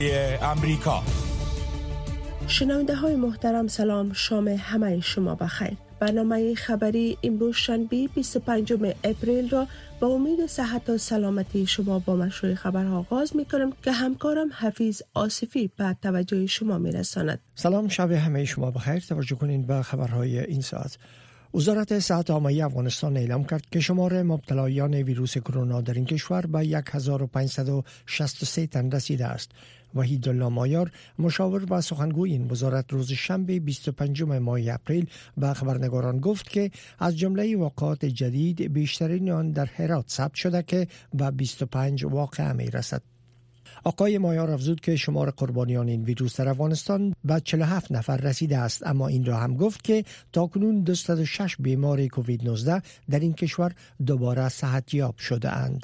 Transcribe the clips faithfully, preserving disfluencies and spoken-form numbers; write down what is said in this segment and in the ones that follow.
امریکا. شنونده های محترم سلام، شام همه شما بخیر. برنامه خبری امروز شنبه بیست و پنجم اپریل را با امید صحت و سلامتی شما با مشروع خبرها آغاز می کنم که همکارم حفیظ آصفی به توجه شما می رساند. سلام، شب همه شما بخیر. توجه کنین به خبرهای این ساعت. وزارت صحت عامه افغانستان اعلام کرد که شمار مبتلایان ویروس کرونا در این کشور به هزار و پانصد و شصت و سه تن رسیده است. وحید الله مایار، مشاور و سخنگوی این وزارت، روز شنبه بیست و پنجم ماه اپریل به خبرنگاران گفت که از جمله واقعات جدید بیشترین آن در هرات ثبت شده که به بیست و پنج واقعه می رسد. آقای مایار افزود که شمار قربانیان این ویروس در افغانستان به چهل و هفت نفر رسیده است، اما این را هم گفت که تاکنون دویست و شش بیمار کووید نوزده در این کشور دوباره صحتیاب شده اند.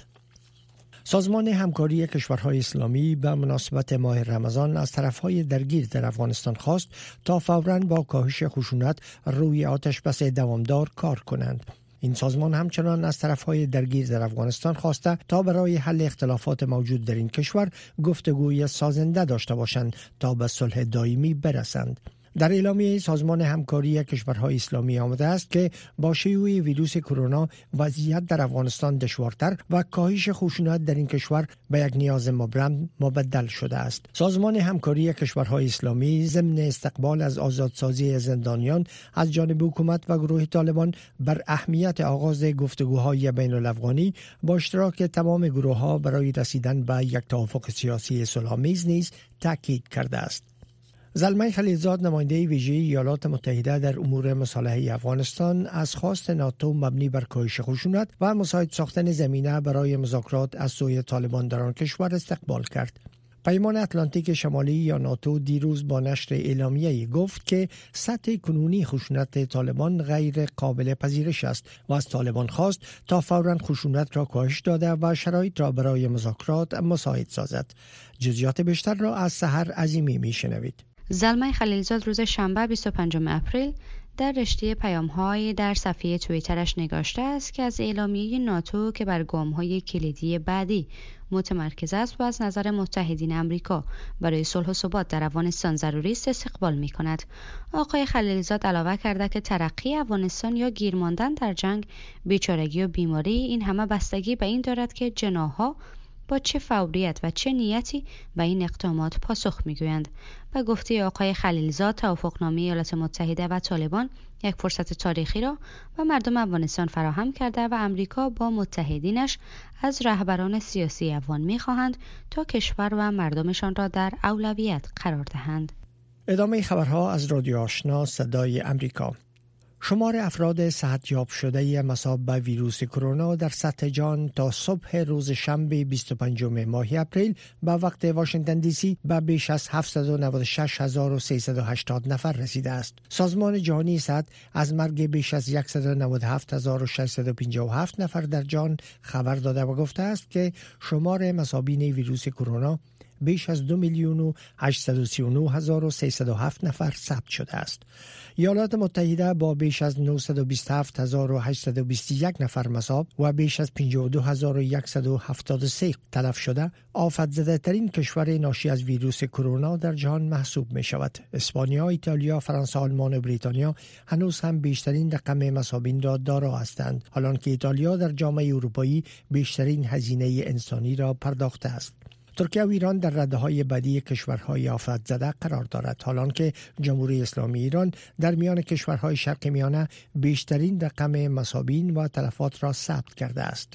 سازمان همکاری کشورهای اسلامی به مناسبت ماه رمضان از طرفهای درگیر در افغانستان خواست تا فوراً با کاهش خشونت روی آتش بس دوامدار کار کنند. این سازمان همچنان از طرفهای درگیر در افغانستان خواسته تا برای حل اختلافات موجود در این کشور گفتگوی سازنده داشته باشند تا به صلح دائمی برسند. در اعلامیه سازمان همکاری کشورهای اسلامی آمده است که با شیوع ویروس کرونا وضعیت در افغانستان دشوارتر و کاهش خشونت در این کشور به یک نیاز مبرم مبدل شده است. سازمان همکاری کشورهای اسلامی ضمن استقبال از آزادسازی زندانیان از جانب حکومت و گروه طالبان بر اهمیت آغاز گفتگوهای بین الافغانی با اشتراک تمام گروه‌ها برای رسیدن به یک توافق سیاسی صلح‌آمیز نیز تاکید کرده است. زلمه خلیلزاد، نماینده ویژه ایالات متحده در امور مصالحه افغانستان، از خواست ناتو مبنی بر کاهش خشونت و مساعد ساختن زمینه برای مذاکرات از سوی طالبان در آن کشور استقبال کرد. پیمان اتلانتیک شمالی یا ناتو دیروز با نشر اعلامیه‌ای گفت که سطح کنونی خشونت طالبان غیر قابل پذیرش است و از طالبان خواست تا فوراً خشونت را کاهش داده و شرایط را برای مذاکرات مساعد سازد. جزئیات بیشتر را از سحر عظیمی میشنوید. زلمه خلیلزاد روز شنبه بیست و پنجم اپریل در رشته پیام‌های در صفحه توییترش نگاشته است که از اعلامیه ناتو که بر گام‌های کلیدی بعدی متمرکز است و از نظر متحدین امریکا برای صلح و ثبات در افغانستان ضروری است استقبال می‌کند. آقای خلیلزاد علاوه کرده که ترقی افغانستان یا گیر ماندن در جنگ، بیچارگی و بیماری، این همه بستگی به این دارد که جناح‌ها با چه فوریت و چه نیتی به این اقدامات پاسخ میگویند. و گفته آقای خلیلزاد، توافقنامه ایالات متحده و طالبان یک فرصت تاریخی را و مردم افغانستان فراهم کرده و امریکا با متحدینش از رهبران سیاسی افغان میخواهند تا کشور و مردمشان را در اولویت قرار دهند. ادامه خبرها از رادیو آشنا صدای امریکا. شمار افراد صحتیاب شده مصاب به ویروس کرونا در سطح جهان تا صبح روز شنبه بیست و پنجم ماه اپریل به وقت واشنگتن دی سی به بیش از هفتصد و نود و شش هزار و سیصد و هشتاد نفر رسیده است. سازمان جهانی صحت از مرگ بیش از صد و نود و هفت هزار و ششصد و پنجاه و هفت نفر در جهان خبر داده و گفته است که شمار مصابین ویروس کرونا بیش از دو میلیون و هشتصد و سی و نه هزار و سیصد و هفت نفر ثبت شده است. ایالات متحده با بیش از نهصد و بیست و هفت هزار و هشتصد و بیست و یک نفر مصاب و بیش از پنجاه و دو هزار و صد و هفتاد و سه تلف شده، آفت زده ترین کشور ناشی از ویروس کرونا در جهان محسوب می شود. اسپانیا، ایتالیا، فرانسه، آلمان و بریتانیا هنوز هم بیشترین رقم مصابین را دارا هستند، حالانکه ایتالیا در جامعه اروپایی بیشترین هزینه انسانی را پرداخته است. ترکیه و ایران در رده‌های بعدی کشورهای آفت زده قرار دارد، حالانکه جمهوری اسلامی ایران در میان کشورهای شرق میانه بیشترین رقم مصابین و تلفات را ثبت کرده است.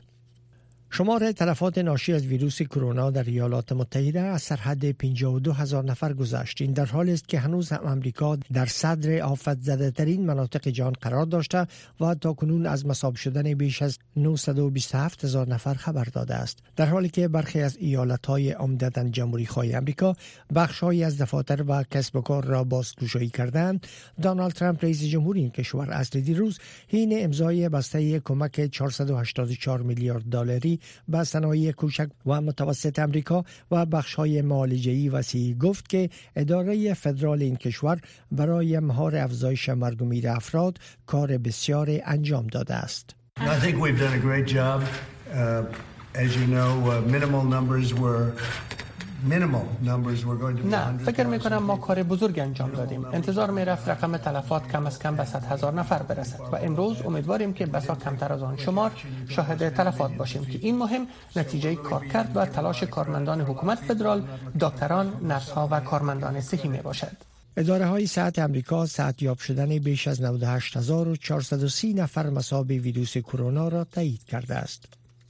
شمار تلفات ناشی از ویروس کرونا در ایالات متحده از سرحد پنجاه و دو هزار نفر گذشت. این در حالی است که هنوز هم آمریکا در صدر آفت زده ترین مناطق جهان قرار داشته و تاکنون از مصاب شدن بیش از نهصد و بیست و هفت هزار نفر خبر داده است. در حالی که برخی از ایالت‌های عمدتاً جمهوری‌خواه آمریکا بخش‌هایی از دفاتر و کسب و کار را بازگشایی کردند، دونالد ترامپ رئیس جمهور این کشور اصل دیروز حین امضای بسته کمک چهارصد و هشتاد و چهار میلیارد دلاری به صنایع کوچک و متوسط امریکا و بخش‌های معالجه‌ای وسیع گفت که اداره فدرال این کشور برای مهار افزایش مرگ و میر افراد کار بسیار انجام داده است. I think we've done a great job. Uh, as you know, uh, minimal numbers were نه، فکر میکنم ما کار بزرگ انجام دادیم. انتظار میرفت رقم تلفات کم از کم به صد هزار نفر برسد و امروز امیدواریم که بسا کمتر از آن شمار شاهد تلفات باشیم که این مهم نتیجه کارکرد و تلاش کارمندان حکومت فدرال، دکتران، نرس‌ها و کارمندان صحی می باشد. اداره های صحت امریکا صحتیاب شدن بیش از نود و هشت هزار و چهارصد و سی نفر مصاب ویروس کرونا را تایید کرده است.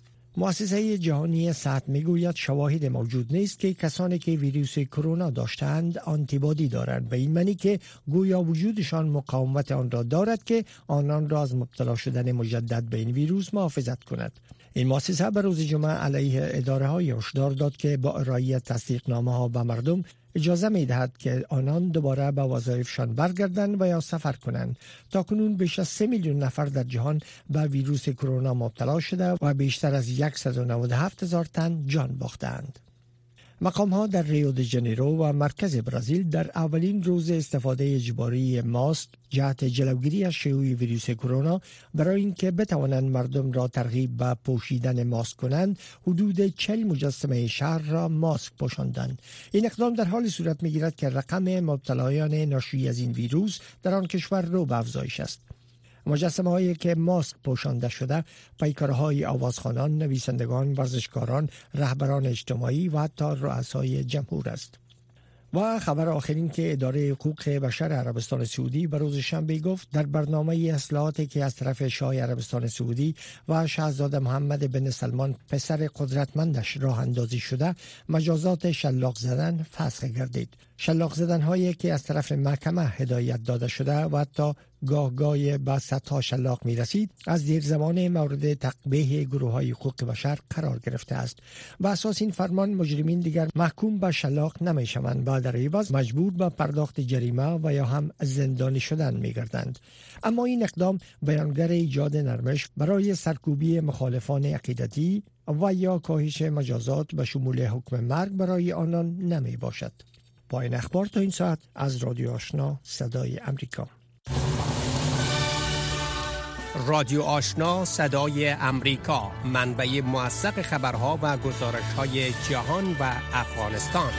مؤسسه جهانی صحت میگوید شواهد موجود نیست که کسانی که ویروس کرونا داشتند آنتیبادی دارند، به این معنی که گویا وجودشان مقاومت آن را دارد که آنان را از مبتلا شدن مجدد به این ویروس محافظت کند. این مؤسسه به روز جمعه علیه اداره های هشدار داد که با ارائه تصدیقنامه ها به مردم اجازه می دهد که آنان دوباره به وظایفشان برگردند و یا سفر کنند. تاکنون بیش از سه میلیون نفر در جهان به ویروس کرونا مبتلا شده و بیشتر از صد و نود و هفت هزار تن جان باختند. مقام ها در ریو دی ژانیرو و مرکز برزیل در اولین روز استفاده اجباری ماسک جهت جلوگیری از شیوع ویروس کرونا برای اینکه بتوانند مردم را ترغیب به پوشیدن ماسک کنند، حدود چهل مجسمه شهر را ماسک پوشاندند. این اقدام در حال صورت میگیرد که رقم مبتلایان ناشی از این ویروس در آن کشور رو به افزایش است. مجسمه هایی که ماسک پوشانده شده پیکارهای آوازخوانان، نویسندگان، ورزشکاران، رهبران اجتماعی و حتی رؤسای جمهور است. و خبر آخرین که اداره حقوق بشر عربستان سعودی به روز شنبه گفت در برنامه اصلاحاتی که از طرف شاه عربستان سعودی و شاهزاده محمد بن سلمان پسر قدرتمندش راه اندازی شده، مجازات شلاق زدن فسخ گردید. شلاق زدن هایی که از طرف محکمه هدایت داده شده و حتی گاه گاه به صدها شلاق می رسید، از دیر زمان مورد تقبیح گروه های حقوق بشر قرار گرفته است. و اساس این فرمان مجرمین دیگر محکوم به شلاق نمی شوند و در عوض مجبور به پرداخت جریمه و یا هم زندانی شدن می گردند. اما این اقدام بیانگر ایجاد نرمش برای سرکوبی مخالفان عقیدتی و یا کاهش مجازات به شمول حکم مرگ برای آنان نمی باشد. با این اخبار تا این ساعت از رادیو آشنا صدای امریکا. رادیو آشنا صدای امریکا، منبع موثق خبرها و گزارش‌های جهان و افغانستان.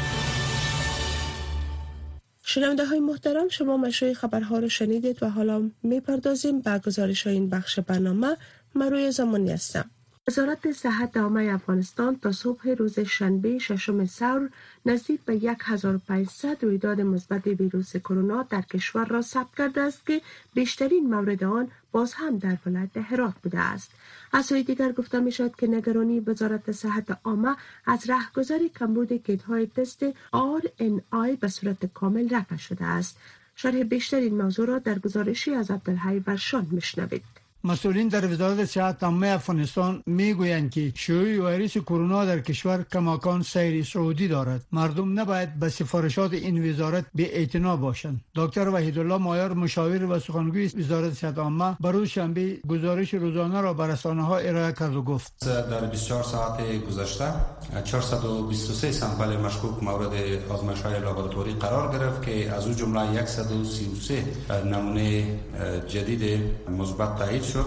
شنونده های محترم، شما مشروع خبرها رو شنیدید و حالا میپردازیم به گزارش این بخش برنامه. من روی زمانی هستم. وزارت صحت عامه افغانستان تا صبح روز شنبه ششم ثور نزدیک به هزار و پانصد رویداد مثبت ویروس کرونا در کشور را ثبت کرده است که بیشترین مورد آن باز هم در ولایت هرات بوده است. از سوی دیگر گفته می شد که نگرانی وزارت صحت عامه از رهگذر کمبود کیت‌های تست آر ان آی به صورت کامل رفع شده است. شرح بیشتر این موضوع را در گزارشی از عبدالحی ورشان میشنوید. مسئولین در وزارت صحت عامه افغانستان میگویند که شیوع ویروس کرونا در کشور کماکان سیر صعودی دارد. مردم نباید به سفارشات این وزارت بی‌اعتنا باشند. دکتر وحیدالله مایار، مشاور و سخنگوی وزارت صحت عامه، بر روز شنبه گزارش روزانه را به رسانه‌ها ارائه کرد و گفت در بیست و چهار ساعت گذشته چهارصد و بیست و سه سامپل مشکوک مورد آزمایش‌های لابراتواری قرار گرفت که از او جمله صد و سی و سه نمونه جدید مثبت تایید شد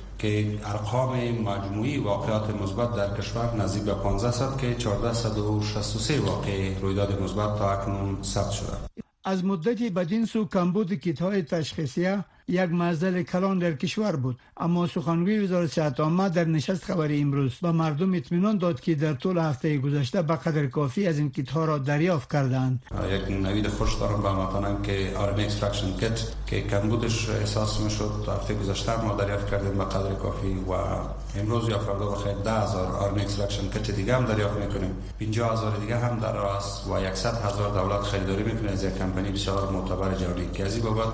که ارقام مجموعی واقعات مثبت در کشور نزدیک به پانزده صد که چهارصد و شصت و سه واقع رویداد مثبت تا اکنون ثبت شده. از مدتی بدین سو کمبود کیت‌های تشخیصیه یک معضل کلان در کشور بود، اما سخنگوی وزارت صحت عامه در نشست خبری امروز به مردم اطمینان داد که در طول هفته گذشته به قدر کافی از این کیت‌ها را دریافت کردند. یک نوید خوش دارم به هموطنان که آر ان اکستراکشن کیت که کمبودش احساس میشد هفته گذشته ما دریافت کردیم به قدر کافی و امروز یا فردا بخیر ده هزار آر ان اکستراکشن کیت دیگه هم دریافت میکنیم. پنجاه هزار دیگه هم در راه است و صد هزار دولت خریداری میکنه از یک کمپانی بسیار معتبر جهانی که از این بابت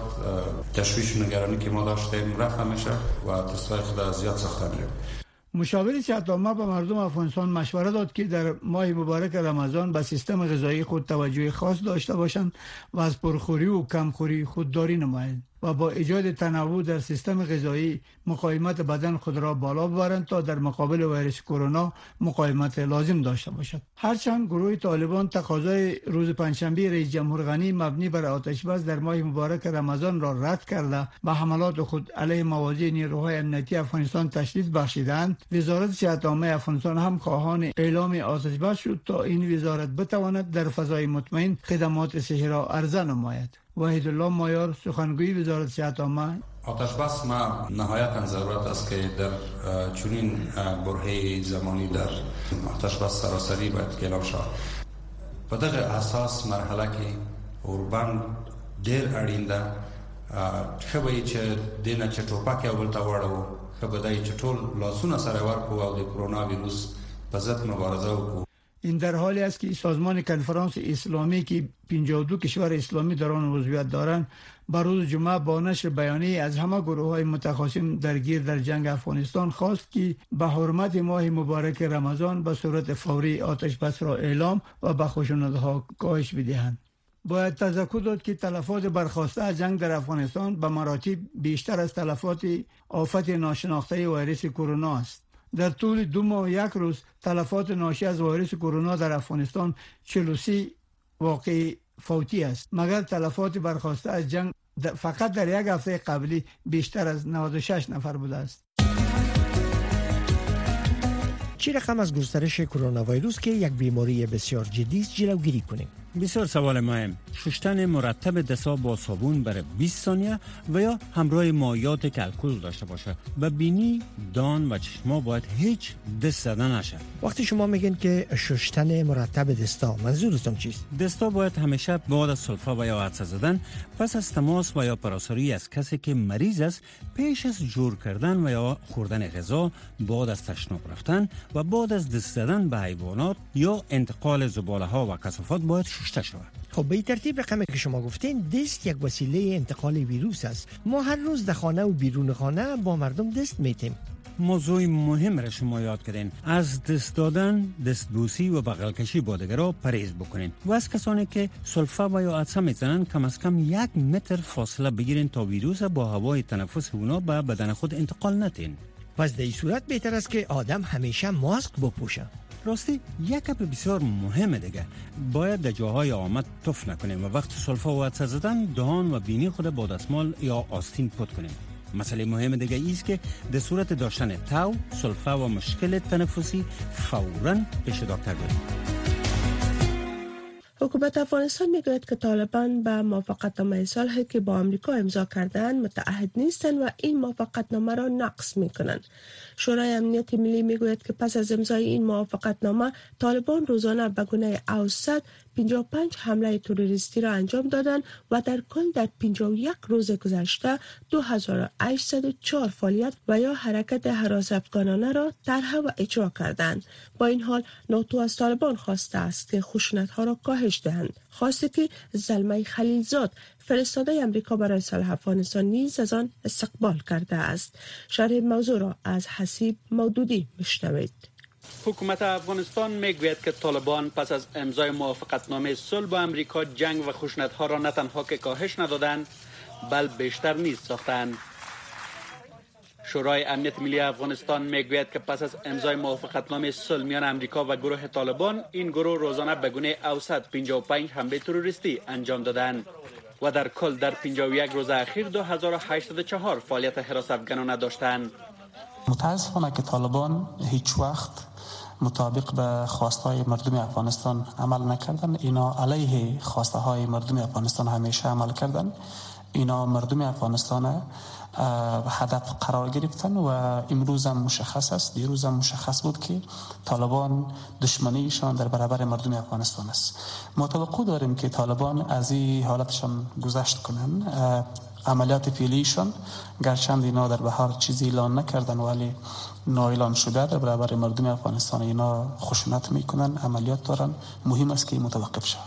تشویش نگرانی که ما داشتیم رفع میشه و تستای خود زیاد ساخته میره. مشاور صحت عامه به مردم افغانستان مشوره داد که در ماه مبارک رمضان به سیستم غذایی خود توجه خاص داشته باشند و از پرخوری و کمخوری خودداری نمایند. و با ایجاد تنوع در سیستم غذایی مقاومت بدن خود را بالا ببرند تا در مقابل ویروس کرونا مقاومت لازم داشته باشد. هرچند گروه طالبان تقاضای روز پنجشنبه رئیس جمهور غنی مبنی بر آتشبس در ماه مبارک رمضان را رد کرده و حملات خود علیه مواضع نیروهای امنیتی افغانستان تشدید بخشیدند، وزارت صحت عامه افغانستان هم خواهان اعلام آتشبس شد تا این وزارت بتواند در فضای مطمئن خدمات صحی را عرضه نماید. وحید الله مایار، سخنگوی وزارت صحت عامه: آتشبس ما نهایتا ضرورت است که در چنین برهه زمانی در آتشبس سراسری باید اعلام شود. په دغه اساس مرحله کې اوربان ډیر اړین ده. خبرې چې دینه چې ټوپک یو بل ته وړو، خبرې چې ټول لاسونه سره ورکو او د کرونا ویروس په ضد مبارزه وکړو. این در حالی است که سازمان کنفرانس اسلامی که پنجاه و دو کشور اسلامی در آن عضویت دارند بر روز جمعه با نشر بیانیه از همه گروه‌های متخاصم درگیر در جنگ افغانستان خواست که به حرمت ماه مبارک رمضان به صورت فوری آتش بس را اعلام و به خشونت‌ها کاهش بدهند. باید تذکر داد که تلفات برخاسته از جنگ در افغانستان به مراتب بیشتر از تلفات آفت ناشناخته ویروس کرونا است. در طول دو ماه یک روز تلفات ناشی از ویروس کرونا در افغانستان چهل و سه واقع فوتی است، مگر تلفات برخاسته از جنگ فقط در یک هفته قبلی بیشتر از نود و شش نفر بوده است. چه رقم از گسترش کرونا ویروس که یک بیماری بسیار جدی است جلوگیری کنیم؟ بسیار سوال مهم. شستن مرتب دست‌ها با صابون برای بیست ثانیه و یا همراه مایعات که الکل داشته باشه. و بینی، دان و چشما باید هیچ دست زدن نشه. وقتی شما میگین که شستن مرتب دستا، منظورتون چیست؟ دستا باید همیشه بعد از سلفا و یا عطسه زدن پس از تماس و یا پراساری از کسی که مریض است پیش از جور کردن و یا خوردن غذا، بعد از تشناب رفتن و بعد از دست زدن به حیوانات یا انتقال زباله ها و کثافات باید شسته شود. خب به ترتیب رقمی که شما گفتین دست یک وسیله انتقال ویروس است. ما هر روز در خانه و بیرون خانه با مردم دست میتیم. موضوع مهم را شما یاد کردین. از دست دادن، دستبوسی و بغل کشی با دیگران پرهیز بکنین و از کسانی که سلفا و یا عطسه میزنن کم از کم یک متر فاصله بگیرین تا ویروس با هوای تنفس اونا به بدن خود انتقال ندین. پس در این صورت بهتر است که آدم همیشه ماسک بپوشه. راستی یک گپ بسیار مهمه دیگه، باید در جاهای آمد تف نکنیم و وقت سلفا و عطسه زدن دهان و بینی خود با دستمال یا آستین پت کنیم. مسئله مهم دیگه ایست که در صورت داشتن تاو، سلفا و مشکل تنفسی فوراً پیش دکتر بریم. حکومت افغانستان میگوید که طالبان به موافقتنامه صلحی که با آمریکا امضا کردند متعهد نیستند و این موافقتنامه را نقض میکنند. شورای امنیت ملی میگوید که پس از امضای این موافقتنامه طالبان روزانه به گونه اوسط پنجاه و پنج حمله تروریستی را انجام دادند و در کل در پنجاه و یک روز گذشته دو هزار و هشتصد و چهار فعالیت و یا حرکت هراس افغانانه را طرح و اجرا کردند. با این حال ناتو از طالبان خواسته است که خشونت‌ها را کاهش دهند. خواسته که زلمه خلیلزاد فرستاده امریکا برای صلح افغانستان نیز از آن استقبال کرده است. شرح موضوع را از حسیب مودودی میشنوید. حکومت افغانستان میگوید که طالبان پس از امضای موافقتنامه صلح با امریکا جنگ و خشونت‌ها را نه تنها که کاهش ندادند بل بیشتر نیز ساختند. شورای امنیت ملی افغانستان میگوید که پس از امضای موافقتنامه صلح میان امریکا و گروه طالبان این گروه روزانه به گونه اوسط پنجاه و پنج حمله تروریستی انجام دادند و در کل در پنجاه و یک روز اخیر دو هزار و هشتصد و چهار فعالیت حراس افغانانه داشتند. متاسفانه که طالبان هیچ وقت مطابق به خواستهای مردم افغانستان عمل نکردن. اینا علیه خواسته های مردم افغانستان همیشه عمل کردن. اینا مردم افغانستان هدف قرار گرفتن و امروز هم مشخص است، دیروز هم مشخص بود که طالبان دشمنیشان در برابر مردم افغانستان است. ما توقع داریم که طالبان از این حالتشان گذشت کنن. عملیات فعلیشان گرچند اینا در بهار چیزی اعلان نکردن ولی نااعلان شده در برابر مردم افغانستان اینا خشونت میکنن، عملیات دارن. مهم است که متوقف شود.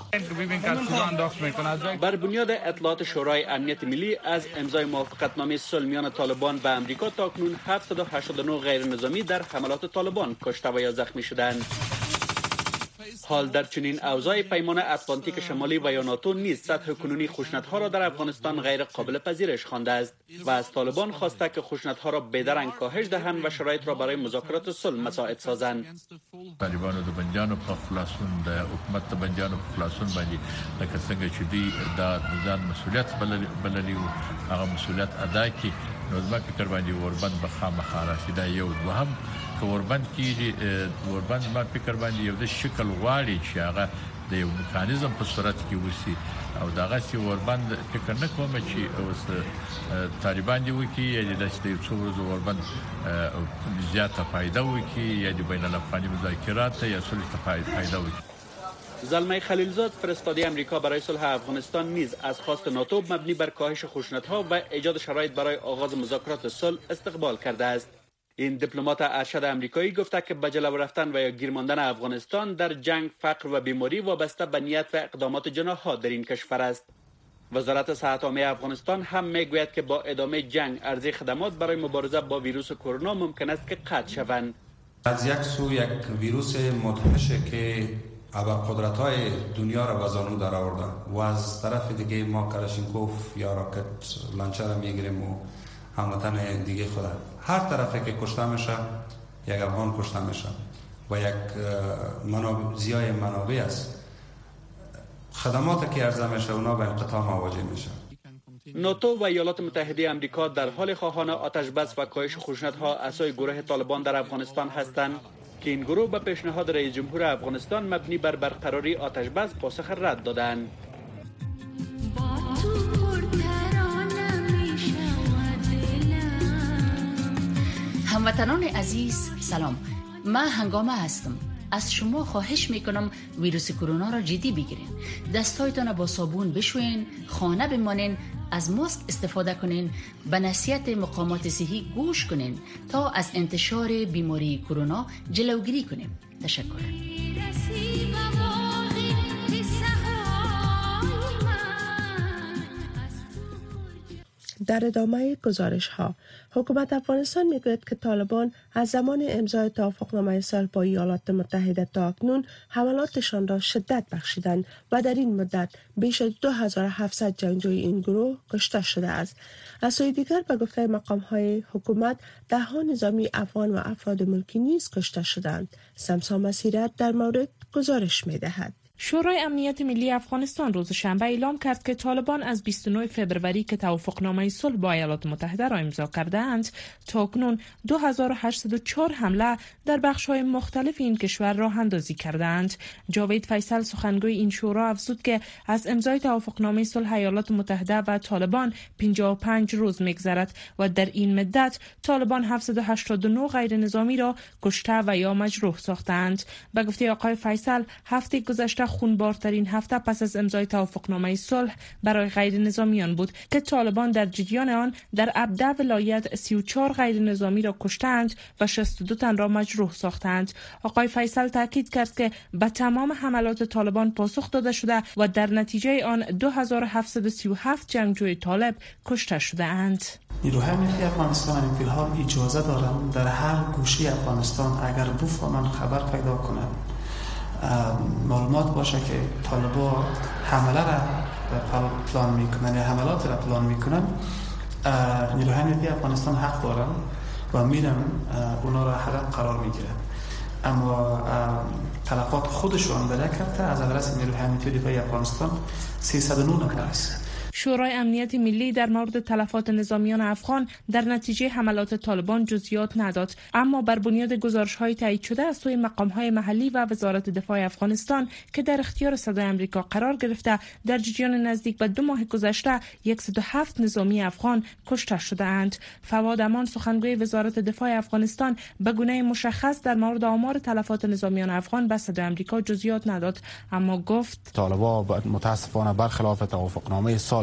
بر بنیاد اطلاعات شورای امنیت ملی از امضای موافقتنامه صلح میان طالبان و امریکا تاکنون هفتصد و هشتاد و نه غیر نظامی در حملات طالبان کشته و یا زخمی شدند. حال در چنین اوضاع پیمان اتلانتیک شمالی و یا ناتو نیز سطح کنونی خشونت‌ها را در افغانستان غیر قابل پذیرش خوانده است و از طالبان خواسته که خشونت‌ها را بدرنگ کاهش دهند و شرایط را برای مذاکرات صلح مساعد سازند. طالبانو د بنجانو په خلاصون د حکومت د بنجانو په خلاصون باندې لکه څنګه چې دی د ځان مسولیت بللی او هغه مسولیت ادا کړي نو د فکر باندې وربند به خامخا راشي. دا یو دوهم که وربند کیږي وربند ما فکر باندې یو د شکل غواړي چې هغه د یو میکانیزم په صورت کې وسی او داغه سی وربند فکر نه کوم چې اوس طالبان دی وکي یا د داسې یو څو ورځې وربند زیاته فائدہ وکي یا د بین الافغاني مذاکرات یا صلح ته فائدہ وکي. زلمه خلیلزاد فرستاده امریکا برای صلح افغانستان نیز از خواست ناتو مبنی بر کاهش خشونت‌ها و ایجاد شرایط برای آغاز مذاکرات صلح استقبال کرده است. این دیپلمات ارشد امریکایی گفته که به جلو رفتن و یا گیر ماندن افغانستان در جنگ، فقر و بیماری وابسته به نیت و اقدامات جناح‌ها در این کشور است. وزارت صحت عامه افغانستان هم میگوید که با ادامه جنگ عرضه خدمات برای مبارزه با ویروس کرونا ممکن است که قطع شوند. از یک سو یک ویروس مدهش که ابرقدرت‌های دنیا را به زانو در آورده و از طرف دیگه ما کلاشینکوف یا راکت لانچر میگیریم و هموطن دیگه خود هر طرفی که کشته میشه یک افغان کشته میشه و یک منابع زیای منابع است. خدماتی که عرضه میشه اونا به انقطاع مواجه میشه. ناتو و ایالات متحده آمریکا در حال خواهان آتش بس و کاهش خشونت‌ها عصای گروه طالبان در افغانستان هستند که این گروه به پیشنهاد رئیس جمهور افغانستان مبنی بر برقراری آتش بس پاسخ رد دادند. هموطنان عزیز سلام، من هنگامه هستم. از شما خواهش میکنم ویروس کرونا را جدی بگیرین. دستایتان با صابون بشوین، خانه بمانین، از ماسک استفاده کنین، به نصیحت مقامات صحی گوش کنین تا از انتشار بیماری کرونا جلوگیری کنیم. تشکر. در ادامه گزارش ها، حکومت افغانستان میگوید که طالبان از زمان امضای توافقنامه صلح با ایالات متحده تا اکنون حملاتشان را شدت بخشیدند و در این مدت بیش از دو هزار و هفتصد جنگجوی این گروه کشته شده است. از سوی دیگر به گفته مقام های حکومت ده ها نظامی افغان و افراد ملکی نیز کشته شدند. سمسا مسیرت در مورد گزارش میدهد. شورای امنیت ملی افغانستان روز شنبه اعلام کرد که طالبان از بیست و نه فوریه که توافقنامه صلح با ایالات متحده را امضا کرده‌اند تا اکنون دو هزار و هشتصد و چهار حمله در بخش‌های مختلف این کشور راه اندازی کردند. جاوید فیصل سخنگوی این شورا افزود که از امضای توافقنامه صلح ایالات متحده و طالبان پنجاه و پنج روز می‌گذرد و در این مدت طالبان هفتصد و هشتاد و نه غیر نظامی را کشته و یا مجروح ساختند. به گفته آقای فیصل، هفته گذشته خونبارترین هفته پس از امضای توافقنامه صلح برای غیر نظامیان بود که طالبان در جریان آن در ابدا ولایت سی و چهار غیر نظامی را کشتند و شصت و دو تن را مجروح ساختند. آقای فیصل تاکید کرد که به تمام حملات طالبان پاسخ داده شده و در نتیجه آن دو هزار و هفتصد و سی و هفت جنگجوی طالب کشته شده اند. نیروهای ملی افغانستان فی الحال اجازه دارند در هر گوشه افغانستان اگر بفهمند خبر پیدا کنند، معلومات باشه که طالبا حمله را پلان میکنن یا حملات را پلان میکنن، نیروهای ملی افغانستان حق دارن و میرن اونا را هدف قرار میگیرن. اما تلفات خودشون بله کرده از ادرس نیروهای ملی دفاعی افغانستان سیصد و نه نفر است. شورای امنیت ملی در مورد تلفات نظامیان افغان در نتیجه حملات طالبان جزئیات نداد، اما بر بنیاد گزارش‌های تایید شده از سوی مقام‌های محلی و وزارت دفاع افغانستان که در اختیار صدای آمریکا قرار گرفته، در جریان نزدیک به دو ماه گذشته صد و هفت نظامی افغان کشته شده‌اند. فواد امان سخنگوی وزارت دفاع افغانستان به گونه مشخص در مورد آمار تلفات نظامیان افغان به صدای آمریکا جزئیات نداد، اما گفت طالبان متاسفانه برخلاف توافقنامه صلح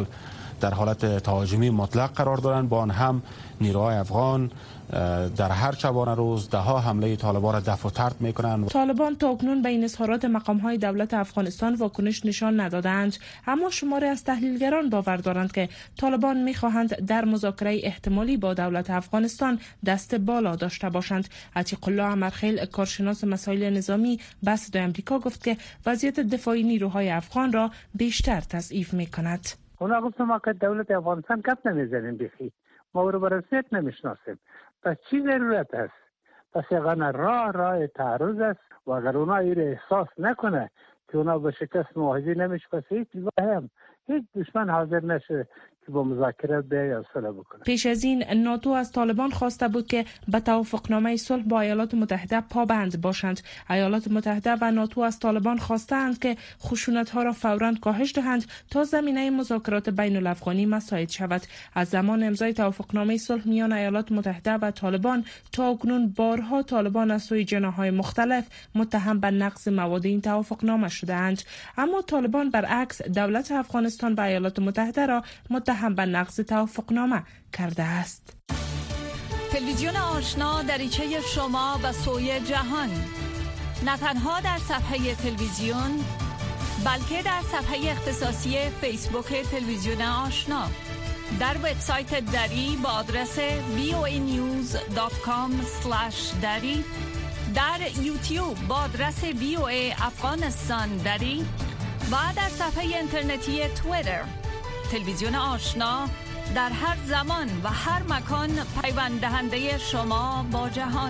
حال در حالت تهاجمی مطلق قرار دارند. با آن هم نیروهای افغان در هر شبانه روز ده ها حمله طالبان را دفع و طرد میکنند. طالبان تا اکنون به این اظهارات مقام‌های دولت افغانستان واکنش نشان ندادند، اما شماری از تحلیلگران باور دارند که طالبان می‌خواهند در مذاکره احتمالی با دولت افغانستان دست بالا داشته باشند. عتیق الله امرخیل، کارشناس مسائل نظامی به صدای آمریکا گفت که وضعیت دفاعی نیروهای افغان را بیشتر تضعیف می‌کند. اونا گفتم ما که دولت افغانستان کپ نمیزنیم بخی، ما رو برسیت نمیشناسیم. پس چی ضرورت است؟ پس یگانه راه راه تعرض است و اگر اونا این احساس نکنه که اونا به شکست مواجه نمیشه، پس هیچ هم هیچ دشمن حاضر نشه که با مذاکره به یا صلح بکنه. پیش از این ناتو از طالبان خواسته بود که به توافقنامه صلح با ایالات متحده پابند باشند. ایالات متحده و ناتو از طالبان خواستند که خشونت‌ها را فوراً کاهش دهند تا زمینه مذاکرات بین الافغانی مساعد شود. از زمان امضای توافقنامه صلح میان ایالات متحده و طالبان تا اکنون بارها طالبان از سوی جناح‌های مختلف متهم به نقض مواد این توافقنامه شده‌اند، اما طالبان برعکس دولت افغانستان و ایالات متحده را متهم هم به نقض توافقنامه کرده است. تلویزیون آشنا دریچه شما به سوی جهان، نه تنها در صفحه تلویزیون بلکه در صفحه اختصاصی فیسبوک تلویزیون آشنا، در وبسایت دری با آدرس وی او ای نیوز دات کام اسلش دری، در یوتیوب با آدرس وی او ای افغانستان دری و در صفحه اینترنتی توییتر. تلویزیون آشنا در هر زمان و هر مکان پیوند دهنده شما با جهان.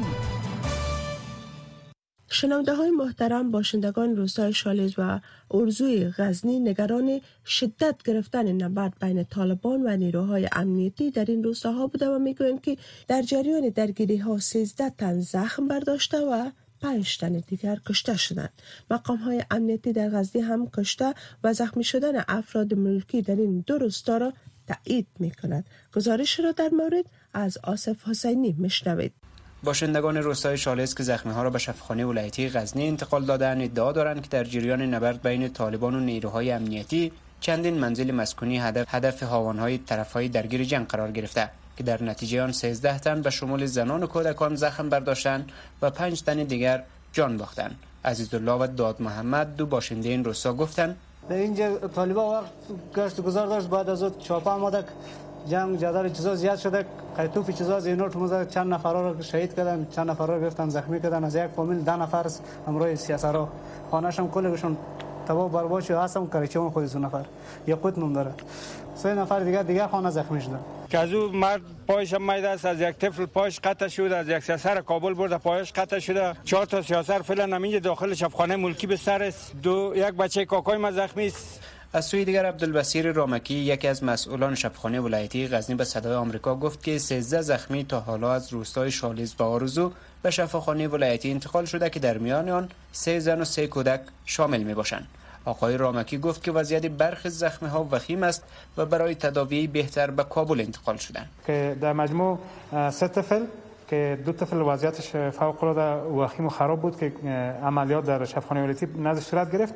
شنونده های محترم، باشندگان روستای شالیز و ارزوی غزنی نگران شدت گرفتن نبرد بین طالبان و نیروهای امنیتی در این روستاها بوده و میگویند که در جریان درگیری ها سیزده تن زخم برداشته و پنج تن دیگر کشته شدند. مقام های امنیتی در غزنی هم کشته و زخمی شدن افراد ملکی در این دو روستا را تایید می کند. گزارش را در مورد از آصف حسینی میشنوید. باشندگان روستای شالیز که زخمی ها را به شفاخانه ولایتی غزنی انتقال دادند ادعا دارند که در جریان نبرد بین طالبان و نیروهای امنیتی چندین منزل مسکونی هدف هدف هاوانهای طرفهای درگیر جنگ قرار گرفته که در نتیجه آن سیزده تن به شمول زنان و کودکان زخم برداشتند و پنج تن دیگر جان باختند. عزیزالله و داد محمد، دو باشنده این روستا، گفتند در اینجا طالبان وقت گشت گذار داشت، بعد از اون چاپا آمده جنگ جدال چیزا زیاد شده، قیتوفی چیزا زینوت موزه چند نفر را شهید کردن، چند نفر را گرفتن زخمی کردن. از یک فامیل ده نفر امروی سیاسرا خانه‌شون کلشون تباه برباد شد. هستم کریچون خودشون نفر یا قوت نون داره، سه نفر دیگه دیگه خانه زخمی شدن. که از او مرد پایش میده است، از یک طفل پایش قطع شده، از یک سیاسر کابل برده پایش قطع شده. چهار تا سیاسر فعلا همینجا داخل شفاخانه ملکی به سر است. دو یک بچه کاکای ما زخمی است. از سوی دیگر عبدالبصیر رامکی، یکی از مسئولان شفاخانه ولایتی غزنی، به صدای آمریکا گفت که سیزده زخمی تا حالا از روستای شالیز و آرزو به شفاخانه ولایتی انتقال شده که در میان آن سه زن و سه کودک شامل می باشند. آقای رامکی گفت که وضعیت برخی زخمی ها وخیم است و برای تداوی بهتر به کابل انتقال شدند. که در مجموع سه طفل که دو طفل وضعیتش فوق العاده وخیم و خراب بود که عملیات در شفاخانه ولایتی نزد صورت گرفت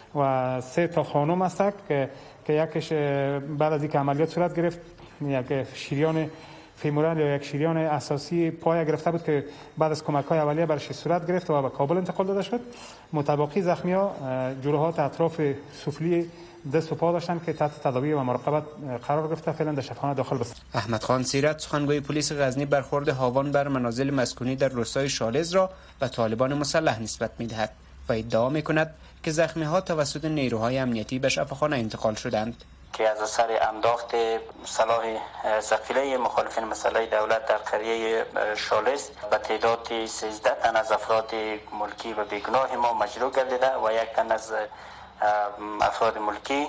و سه تا خانم است که که یکش بعد از اینکه عملیات صورت گرفت یک شریان فیمورال یا یک شریان اساسی پای گرفته بود که بعد از کمک‌های اولیه برش صورت گرفت و به کابل انتقال داده شد. متباقی زخمی‌ها جروحات اطراف سفلی دست و پا داشتن که تحت تداوی و مراقبت قرار گرفته، فعلا در شفاخانه داخل است. احمد خان سیرت، سخنگوی پلیس غزنی، برخورد هاوان بر منازل مسکونی در روستای شالیز را به طالبان مسلح نسبت می‌دهد و ادعا می‌کند که زخمی‌ها توسط نیروهای امنیتی به شفاخانه انتقال شدند. که از اثر انداخت سلاح ثقیله مخالفین مسلح دولت در قریه شالیز به تعداد سیزده تن از افراد ملکی و بیگناه ما مجروح گردیده و یک تن از افراد ملکی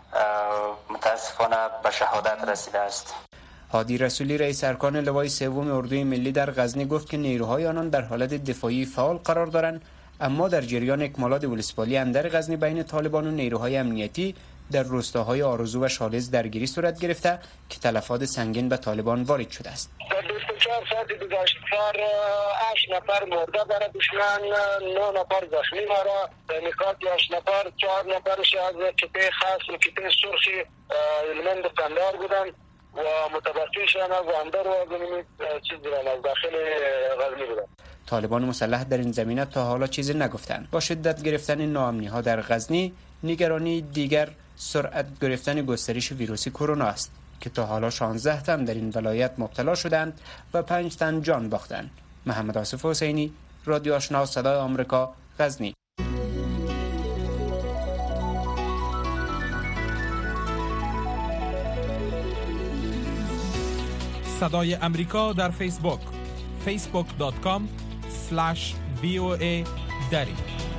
متاسفانه به شهادت رسیده است. هادی رسولی، رئیس ارکان لوای سوم اردوی ملی در غزنی، گفت که نیروهای آنان در حالت دفاعی فعال قرار دارند، اما در جریان اکمالات ولسوالی اندر غزنی بین طالبان و نیروهای امنیتی در روستاهای آرزو و شالیز درگیری صورت گرفته که تلفات سنگین به طالبان وارد شده است. در بیست و چهار جلسات گذشته هشت نفر مرده برای دشمن، نه نفر زخمی مارا، نکات هشت نفر، چهار نفرش از کته خاص و کته سرخی المند قندار بودن و متبقیشان از اندر و از چیز بودن، از داخل غزنی بودن. طالبان مسلح در این زمینه تا حالا چیزی نگفتند. با شدت گرفتن ناامنی ها در غزنی، نگرانی دیگر سرعت گرفتن گسترش ویروس کرونا است که تا حالا شانزده تن در این ولایت مبتلا شدند و پنج تن جان باختند. محمد آصف حسینی، رادیو آشنا صدای آمریکا، غزنی. صدای امریکا در فیسبوک فیسبوک دات کام اسلش وی او ای دری.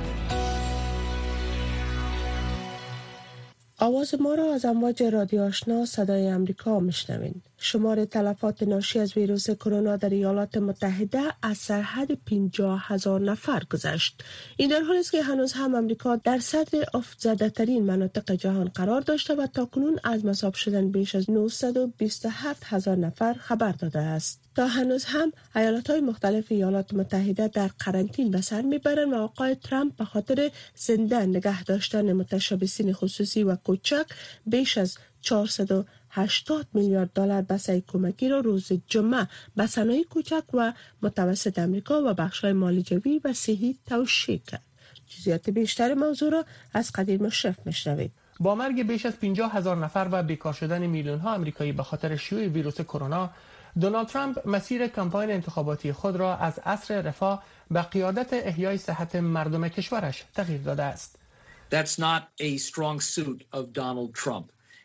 آواز ما را از امواج رادیو آشنا صدای امریکا میشنوین. شمار تلفات ناشی از ویروس کرونا در ایالات متحده از سرحد پنجاه هزار نفر گذشت. این در حالی است که هنوز هم امریکا در صدر افزوده ترین مناطق جهان قرار داشته و تاکنون از مصاب شدن بیش از نهصد و بیست و هفت هزار نفر خبر داده است. تا هنوز هم ایالت‌های مختلف ایالات متحده در قرنطینه به سر میبرند و آقای ترامپ به خاطر زنده نگه داشتن متشبثین خصوصی و کوچک بیش از چهارصد و هشتاد میلیارد دلار بسای کمکی را روز جمعه به صنایع کوچک و متوسط امریکا و بخش‌های مالیجوی و صحی توشیح کرد. جزئیات بیشتر موضوع را از قدیر مشرف میشنوید. با مرگ بیش از پنجاه هزار نفر و بیکار شدن میلیون ها آمریکایی به خاطر شیوع ویروس کرونا، دونالد ترامپ مسیر کمپاین انتخاباتی خود را از عصر رفاه به قیادت احیای صحت مردم کشورش تغییر داده است. That's not a strong suit of Donald Trump.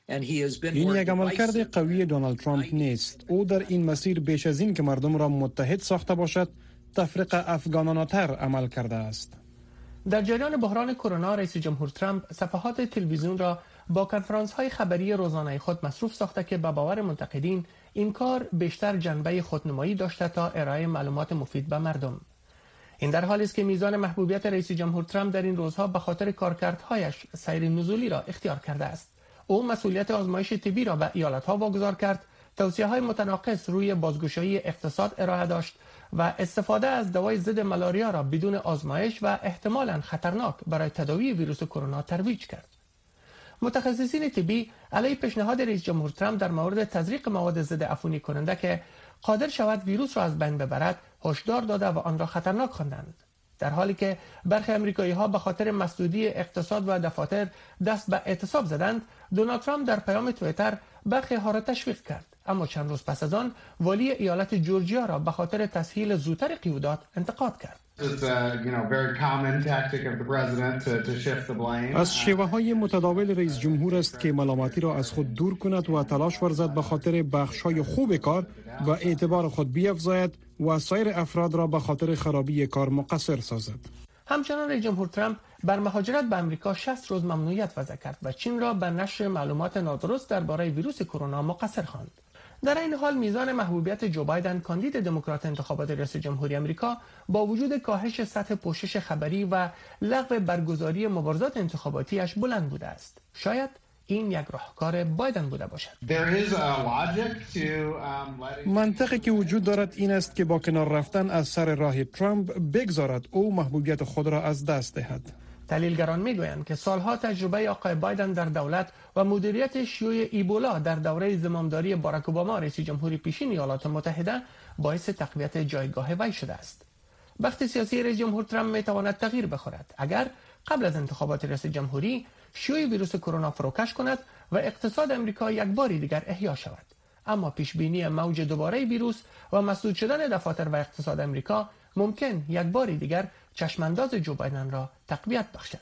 این یک عملکرد قوی دونالد ترامپ نیست. او در این مسیر بیش از این که مردم را متحد ساخته باشد، تفرقه افغانانه‌تر عمل کرده است. در جریان بحران کرونا، رئیس جمهور ترامپ صفحات تلویزیون را با کنفرانس‌های خبری روزانه خود مصروف ساخته که به باور منتقدین این کار بیشتر جنبه خودنمایی داشته تا ارائه معلومات مفید به مردم. این در حالی است که میزان محبوبیت رئیس جمهور ترامپ در این روزها به خاطر کارکردهایش سیر نزولی را اختیار کرده است. او مسئولیت آزمایش طبی را به ایالت‌ها واگذار کرد، توصیه‌های متناقض روی بازگشایی اقتصاد ارائه داشت و استفاده از دوای ضد ملاریا را بدون آزمایش و احتمالاً خطرناک برای تداوی ویروس کرونا ترویج کرد. متخصصین طبی علیه پیشنهاد رئیس جمهور ترامپ در مورد تزریق مواد ضد عفونی کننده که قادر شود ویروس را از بین ببرد هشدار داده و آن را خطرناک خواندند. در حالی که برخی آمریکایی‌ها به خاطر مسدودی اقتصاد و دفاتر دست به اعتصاب زدند، دونالد ترامپ در پیام توییتر برخی ها را تشویق کرد، اما چند روز پس از آن والی ایالت جورجیا را به خاطر تسهیل زودتر قیودات انتقاد کرد. از شیوه های متداول رئیس جمهور است که ملامتی را از خود دور کند و تلاش ورزد به خاطر بخش های خوب کار و اعتبار خود بیفزاید و سایر افراد را به خاطر خرابی کار مقصر سازد. همچنان رئیس جمهور ترامپ بر مهاجرت به آمریکا شصت روز ممنوعیت وضع کرد و چین را به نشر معلومات نادرست درباره ویروس کرونا مقصر خواند. در این حال میزان محبوبیت جو بایدن کاندید دموکرات انتخابات ریاست جمهوری آمریکا با وجود کاهش سطح پوشش خبری و لغو برگزاری مبارزات انتخاباتیش بلند بوده است. شاید این یک راهکار بایدن بوده باشد. منطقی که وجود دارد این است که با کنار رفتن از سر راه ترامپ بگذارد او محبوبیت خود را از دست دهد. تحلیلگران میگویند که سالها تجربه آقای بایدن در دولت و مدیریت شیوع ایبولا در دوره زمامداری باراک اوباما رئیس جمهوری پیشین ایالات متحده باعث تقویت جایگاه وی شده است. بخت سیاسی رئیس جمهور ترامپ میتواند تغییر بخورد اگر قبل از انتخابات ریاست جمهوری شیوع ویروس کرونا فروکش کند و اقتصاد آمریکا یک بار دیگر احیا شود. اما پیش بینی موج دوباره ویروس و مسدود شدن دفاتر و اقتصاد آمریکا ممکن یک بار دیگر چشمانداز جو بایدن را تقویت بخشد.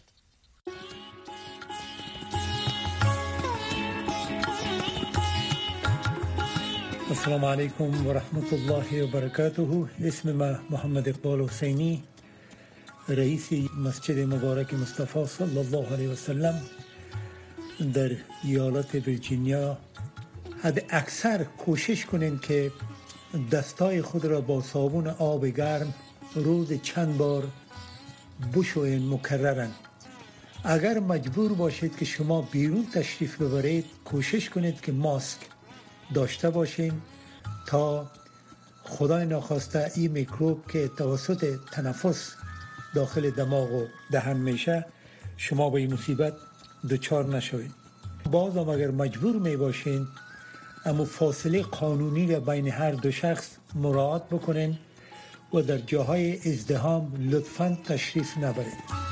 السلام علیکم و رحمت الله و برکاته. اسم ما محمد اقبال حسینی، رئیس مسجد مبارک مصطفی صلی الله علیه و سلم در ایالت ویرجینیا. حد اکثر کوشش کنین که دستای خود را با صابون آب گرم روز چند بار بشوین مکررن. اگر مجبور باشید که شما بیرون تشریف ببرید کوشش کنید که ماسک داشته باشین تا خدای ناخواسته این میکروب که توسط تنفس داخل دماغ و دهن میشه شما به این مصیبت دچار نشوید. باز هم اگر مجبور می باشین اما فاصله قانونی را بین هر دو شخص مراعات بکنین و در جاهای ازدحام لطفاً تشریف نبرید.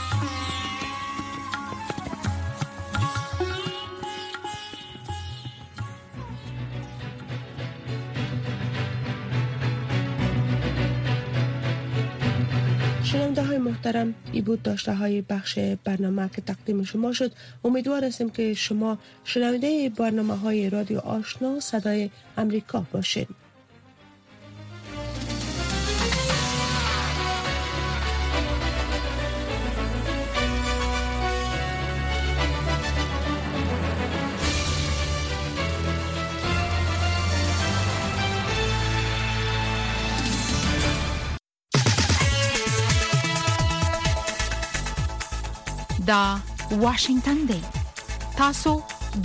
شنونده های محترم، ای بود داشته های بخش برنامه که تقدیم شما شد. امیدوار هستیم که شما شنونده برنامه های رادیو آشنا صدای امریکا باشید. دا واشنگتن دی تاسو